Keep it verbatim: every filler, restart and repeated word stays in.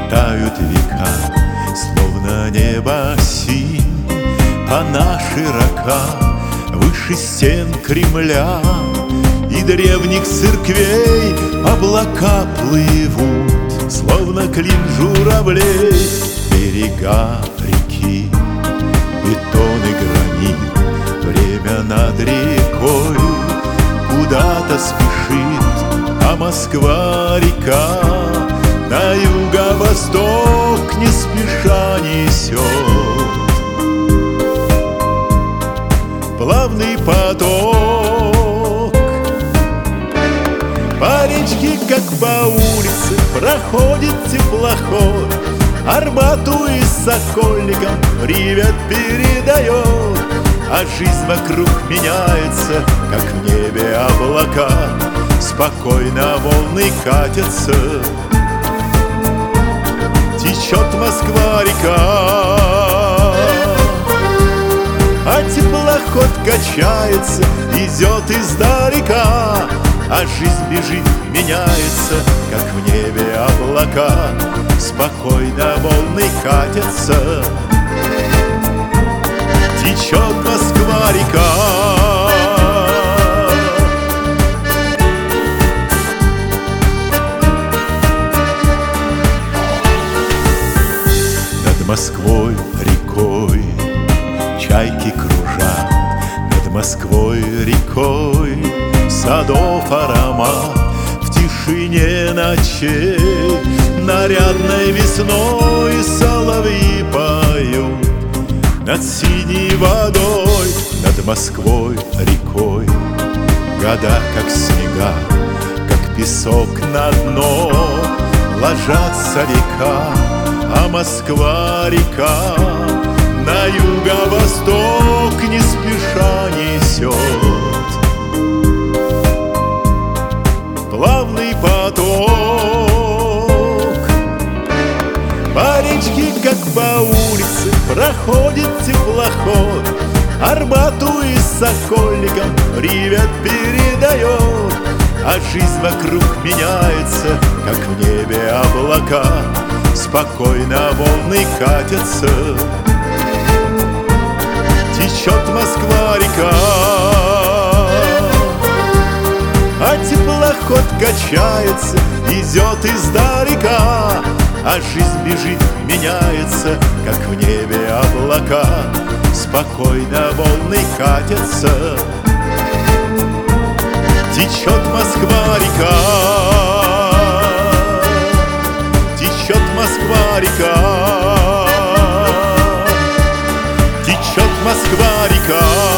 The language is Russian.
Тают века, словно небо синь. Она широка, выше стен Кремля, и древних церквей облака плывут, словно клин журавлей. Берега реки, бетон и гранит, время над рекой куда-то спешит, а Москва-река на юго-восток не спеша несет. Плавный поток по речке, как по улице, проходит теплоход. Арбату и Сокольникам привет передает, а жизнь вокруг меняется, как в небе облака. Спокойно волны катятся, течет Москва-река, а теплоход качается, идет издалека, а жизнь бежит, меняется, как в небе облака. Спокойно волны катятся, течет Москва-река. Над Москвой рекой чайки кружат, над Москвой рекой садов аромат. В тишине ночей нарядной весной соловьи поют над синей водой, над Москвой рекой. Года, как снега, как песок на дно, ложатся века, а Москва-река на юго-восток не спеша несет. Плавный поток по речке, как по улице, проходит теплоход. Арбату и Сокольникам привет передает, а жизнь вокруг меняется, как в небе облака. Спокойно волны катятся, течет Москва-река, а теплоход качается, идет издалека, а жизнь бежит, меняется, как в небе облака. Спокойно волны катятся, течет Москва-река, течет Москва-река, течет Москва-река.